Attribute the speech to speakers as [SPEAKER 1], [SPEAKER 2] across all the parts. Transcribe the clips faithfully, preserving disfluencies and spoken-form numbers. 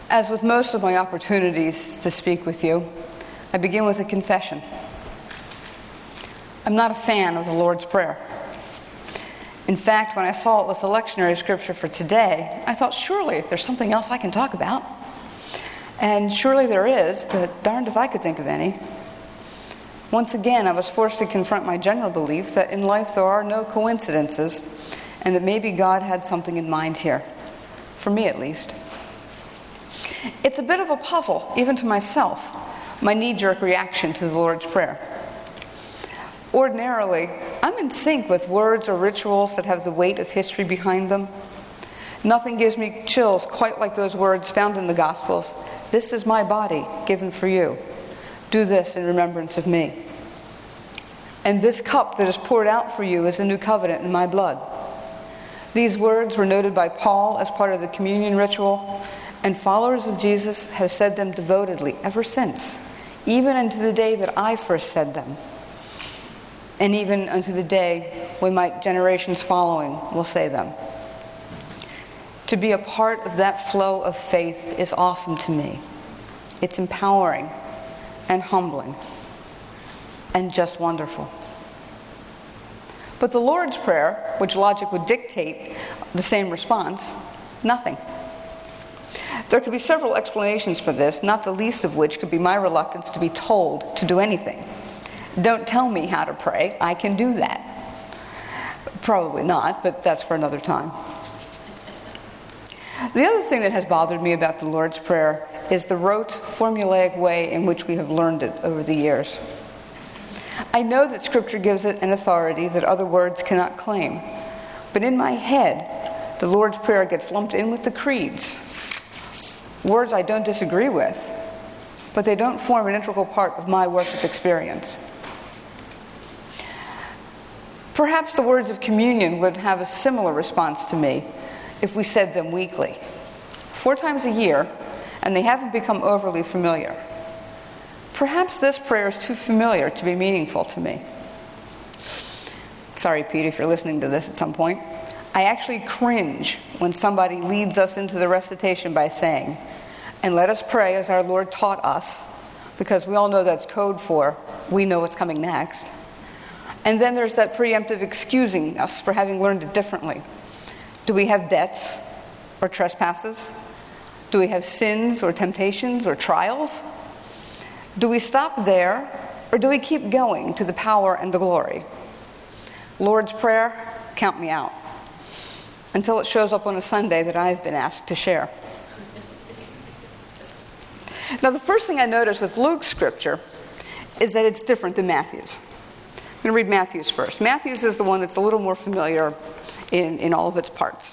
[SPEAKER 1] As with most of my opportunities to speak with you, I begin with a confession. I'm not a fan of the Lord's Prayer. In fact, when I saw it was the lectionary scripture for today, I thought, surely there's something else I can talk about. And surely there is, but darned if I could think of any. Once again, I was forced to confront my general belief that in life there are no coincidences, and that maybe God had something in mind here. For me, at least. It's a bit of a puzzle, even to myself, my knee-jerk reaction to the Lord's Prayer. Ordinarily, I'm in sync with words or rituals that have the weight of history behind them. Nothing gives me chills quite like those words found in the Gospels. This is my body given for you. Do this in remembrance of me. And this cup that is poured out for you is a new covenant in my blood. These words were noted by Paul as part of the communion ritual, and followers of Jesus have said them devotedly ever since, even unto the day that I first said them, and even unto the day when my generations following will say them. To be a part of that flow of faith is awesome to me. It's empowering and humbling and just wonderful. But the Lord's Prayer, which logic would dictate the same response, nothing. There could be several explanations for this, not the least of which could be my reluctance to be told to do anything. Don't tell me how to pray, I can do that. Probably not, but that's for another time. The other thing that has bothered me about the Lord's Prayer is the rote, formulaic way in which we have learned it over the years. I know that Scripture gives it an authority that other words cannot claim, but in my head, the Lord's Prayer gets lumped in with the creeds. Words I don't disagree with, but they don't form an integral part of my worship experience. Perhaps the words of communion would have a similar response to me if we said them weekly, four times a year, and they haven't become overly familiar. Perhaps this prayer is too familiar to be meaningful to me. Sorry, Pete, if you're listening to this at some point. I actually cringe when somebody leads us into the recitation by saying, "And let us pray as our Lord taught us," because we all know that's code for, we know what's coming next. And then there's that preemptive excusing us for having learned it differently. Do we have debts or trespasses? Do we have sins or temptations or trials? Do we stop there, or do we keep going to the power and the glory? Lord's Prayer, count me out. Until it shows up on a Sunday that I've been asked to share. Now, the first thing I notice with Luke's scripture is that it's different than Matthew's. I'm going to read Matthew's first. Matthew's is the one that's a little more familiar in, in all of its parts.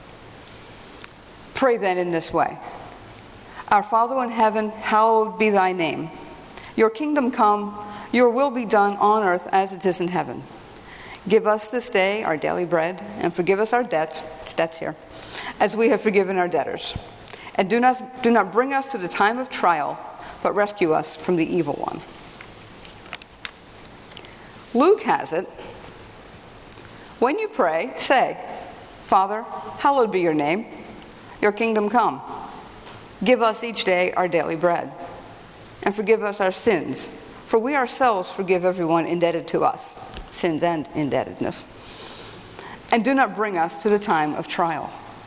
[SPEAKER 1] Pray then in this way. Our Father in heaven, hallowed be thy name. Your kingdom come, your will be done on earth as it is in heaven. Give us this day our daily bread, and forgive us our debts, it's debts here, as we have forgiven our debtors. And do not, do not bring us to the time of trial, but rescue us from the evil one. Luke has it, when you pray, say, Father, hallowed be your name, your kingdom come. Give us each day our daily bread, and forgive us our sins, for we ourselves forgive everyone indebted to us, sins and indebtedness. And do not bring us to the time of trial.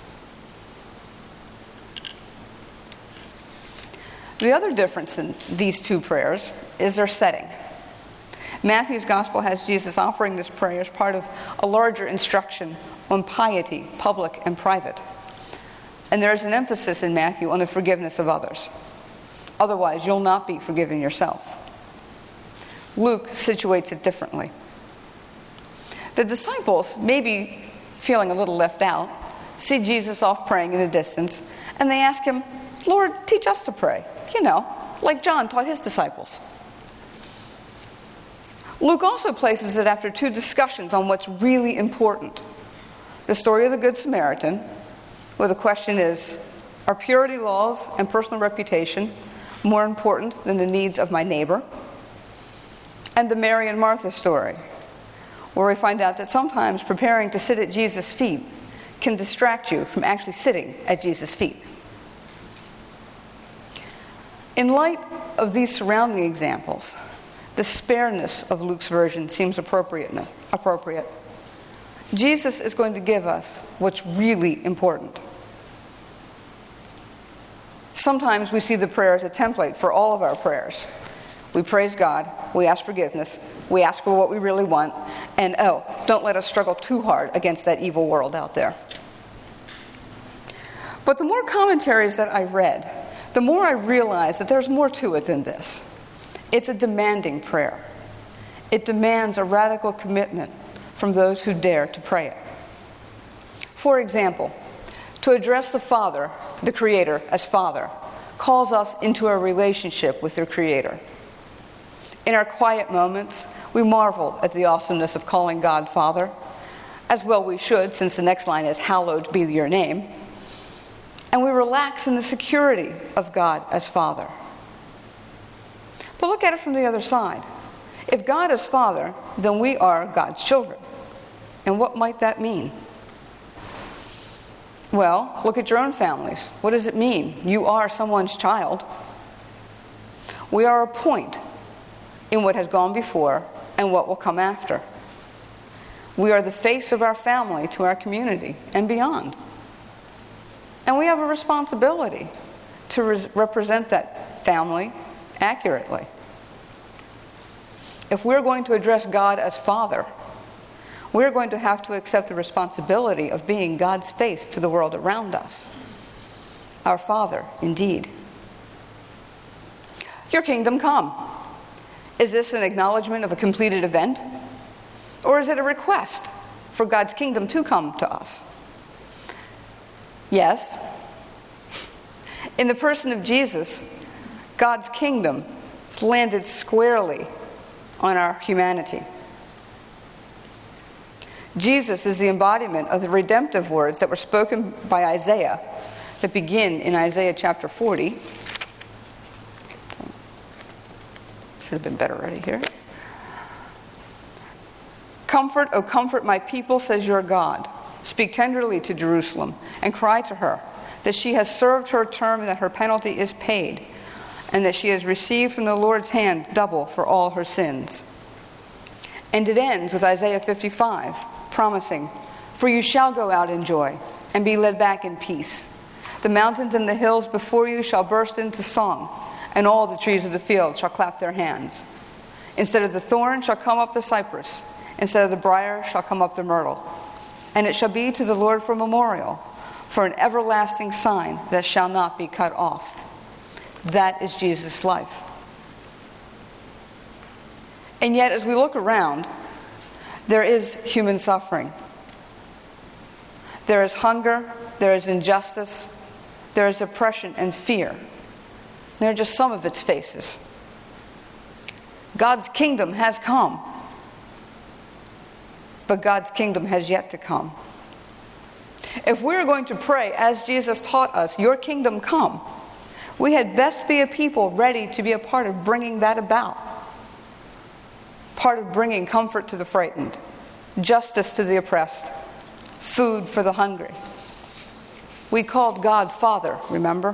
[SPEAKER 1] The other difference in these two prayers is their setting. Matthew's Gospel has Jesus offering this prayer as part of a larger instruction on piety, public and private. And there is an emphasis in Matthew on the forgiveness of others. Otherwise, you'll not be forgiven yourself. Luke situates it differently. The disciples, maybe feeling a little left out, see Jesus off praying in the distance, and they ask him, Lord, teach us to pray. You know, like John taught his disciples. Luke also places it after two discussions on what's really important. The story of the Good Samaritan, where the question is, are purity laws and personal reputation more important than the needs of my neighbor? And the Mary and Martha story, where we find out that sometimes preparing to sit at Jesus' feet can distract you from actually sitting at Jesus' feet. In light of these surrounding examples, the spareness of Luke's version seems appropriate. appropriate. Jesus is going to give us what's really important. Sometimes we see the prayer as a template for all of our prayers. We praise God, we ask forgiveness, we ask for what we really want, and oh, don't let us struggle too hard against that evil world out there. But the more commentaries that I read, the more I realized that there's more to it than this. It's a demanding prayer. It demands a radical commitment from those who dare to pray it. For example, to address the Father, the Creator, as Father, calls us into a relationship with their Creator. In our quiet moments, we marvel at the awesomeness of calling God Father, as well we should, since the next line is, "Hallowed be your name." And we relax in the security of God as Father. But look at it from the other side. If God is Father, then we are God's children. And what might that mean? Well, look at your own families. What does it mean? You are someone's child. We are a point in what has gone before and what will come after. We are the face of our family to our community and beyond. And we have a responsibility to re- represent that family accurately. If we're going to address God as Father, we're going to have to accept the responsibility of being God's face to the world around us. Our Father, indeed. Your kingdom come. Is this an acknowledgement of a completed event? Or is it a request for God's kingdom to come to us? Yes. In the person of Jesus, God's kingdom landed squarely on our humanity. Jesus is the embodiment of the redemptive words that were spoken by Isaiah that begin in Isaiah chapter forty. Should have been better right here. Comfort, O comfort my people, says your God. Speak tenderly to Jerusalem and cry to her that she has served her term and that her penalty is paid, and that she has received from the Lord's hand double for all her sins. And it ends with Isaiah fifty-five, promising, "For you shall go out in joy and be led back in peace. The mountains and the hills before you shall burst into song, and all the trees of the field shall clap their hands. Instead of the thorn shall come up the cypress, instead of the briar shall come up the myrtle. And it shall be to the Lord for a memorial, for an everlasting sign that shall not be cut off." That is Jesus' life. And yet, as we look around, there is human suffering. There is hunger, there is injustice, there is oppression and fear. They're just some of its faces. God's kingdom has come, but God's kingdom has yet to come. If we're going to pray as Jesus taught us, "Your kingdom come," we had best be a people ready to be a part of bringing that about. Part of bringing comfort to the frightened, justice to the oppressed, food for the hungry. We called God Father, remember?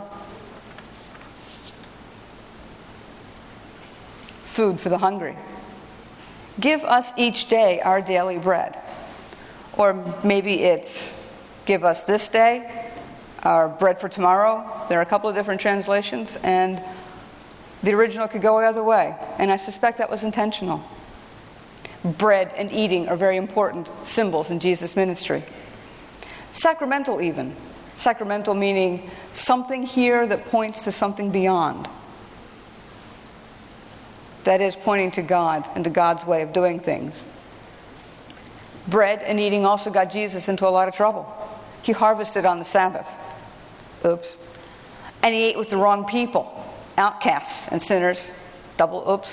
[SPEAKER 1] Food for the hungry. Give us each day our daily bread. Or maybe it's, give us this day our bread for tomorrow. There are a couple of different translations, and the original could go the other way. And I suspect that was intentional. Bread and eating are very important symbols in Jesus' ministry. Sacramental even. Sacramental meaning something here that points to something beyond. That is, pointing to God and to God's way of doing things. Bread and eating also got Jesus into a lot of trouble. He harvested on the Sabbath. Oops. And he ate with the wrong people. Outcasts and sinners. Double oops.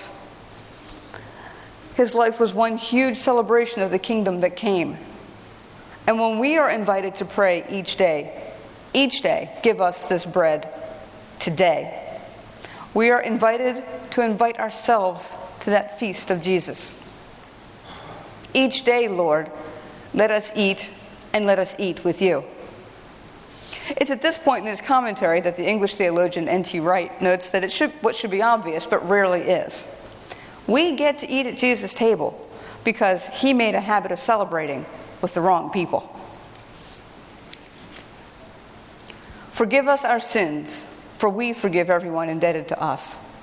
[SPEAKER 1] His life was one huge celebration of the kingdom that came. And when we are invited to pray each day, each day, give us this bread today, we are invited to invite ourselves to that feast of Jesus. Each day, Lord, let us eat, and let us eat with you. It's at this point in his commentary that the English theologian N T Wright notes that it should, what should be obvious, but rarely is. We get to eat at Jesus' table because he made a habit of celebrating with the wrong people. Forgive us our sins, for we forgive everyone indebted to us.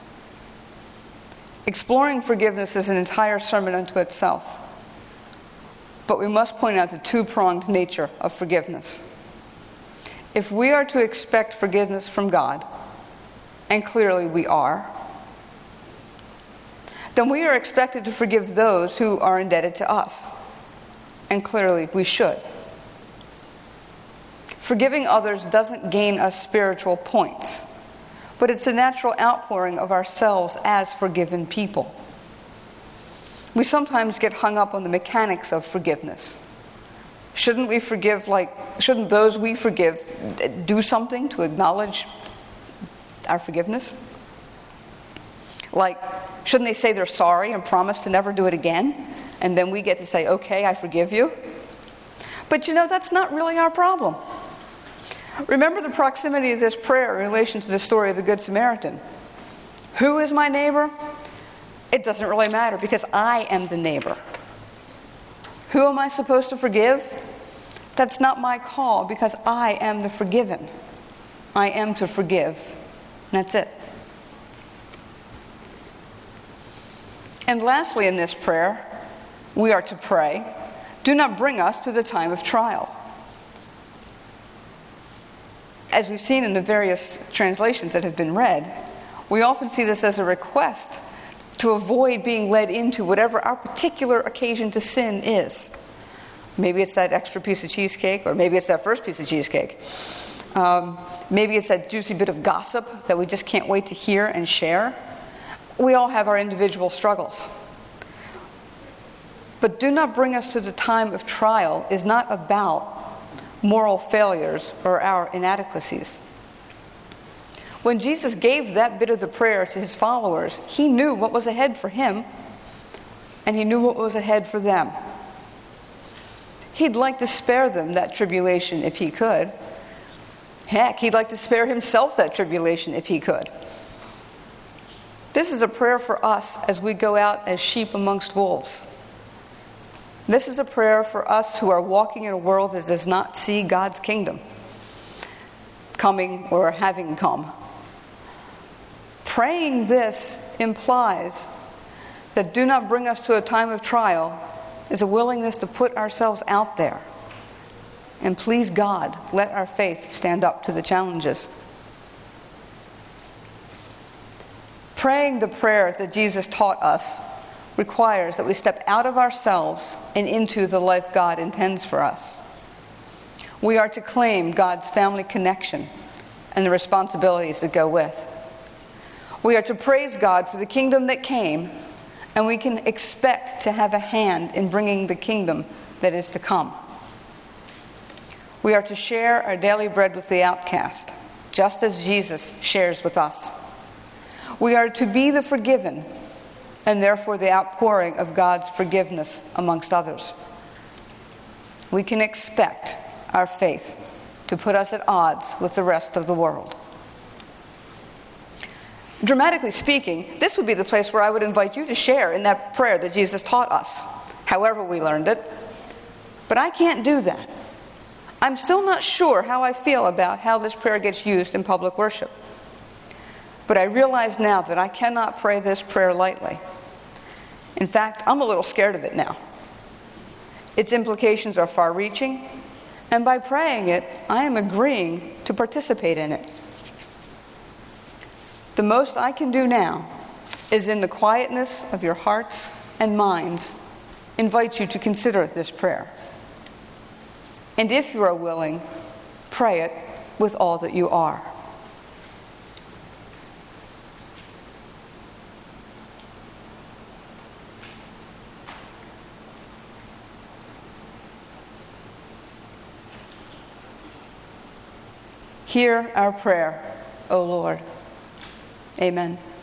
[SPEAKER 1] Exploring forgiveness is an entire sermon unto itself. But we must point out the two-pronged nature of forgiveness. If we are to expect forgiveness from God, and clearly we are, then we are expected to forgive those who are indebted to us, and clearly we should. Forgiving others doesn't gain us spiritual points, but it's a natural outpouring of ourselves as forgiven people. We sometimes get hung up on the mechanics of forgiveness. Shouldn't we forgive, like, shouldn't those we forgive do something to acknowledge our forgiveness? Like, shouldn't they say they're sorry and promise to never do it again? And then we get to say, okay, I forgive you? But you know, that's not really our problem. Remember the proximity of this prayer in relation to the story of the Good Samaritan. Who is my neighbor? It doesn't really matter because I am the neighbor. Who am I supposed to forgive? That's not my call because I am the forgiven. I am to forgive. And that's it. And lastly in this prayer, we are to pray, do not bring us to the time of trial. As we've seen in the various translations that have been read, we often see this as a request to avoid being led into whatever our particular occasion to sin is. Maybe it's that extra piece of cheesecake, or maybe it's that first piece of cheesecake. Um, maybe it's that juicy bit of gossip that we just can't wait to hear and share. We all have our individual struggles. But do not bring us to the time of trial is not about moral failures or our inadequacies. When Jesus gave that bit of the prayer to his followers, he knew what was ahead for him, and he knew what was ahead for them. He'd like to spare them that tribulation if he could. Heck, he'd like to spare himself that tribulation if he could. This is a prayer for us as we go out as sheep amongst wolves. This is a prayer for us who are walking in a world that does not see God's kingdom coming or having come. Praying this implies that do not bring us to a time of trial is a willingness to put ourselves out there. And please God, let our faith stand up to the challenges. Praying the prayer that Jesus taught us requires that we step out of ourselves and into the life God intends for us. We are to claim God's family connection and the responsibilities that go with. We are to praise God for the kingdom that came, and we can expect to have a hand in bringing the kingdom that is to come. We are to share our daily bread with the outcast, just as Jesus shares with us. We are to be the forgiven, and therefore the outpouring of God's forgiveness amongst others. We can expect our faith to put us at odds with the rest of the world. Dramatically speaking, this would be the place where I would invite you to share in that prayer that Jesus taught us, however we learned it. But I can't do that. I'm still not sure how I feel about how this prayer gets used in public worship. But I realize now that I cannot pray this prayer lightly. In fact, I'm a little scared of it now. Its implications are far-reaching, and by praying it, I am agreeing to participate in it. The most I can do now is in the quietness of your hearts and minds invite you to consider this prayer. And if you are willing, pray it with all that you are. Hear our prayer, O Lord. Amen.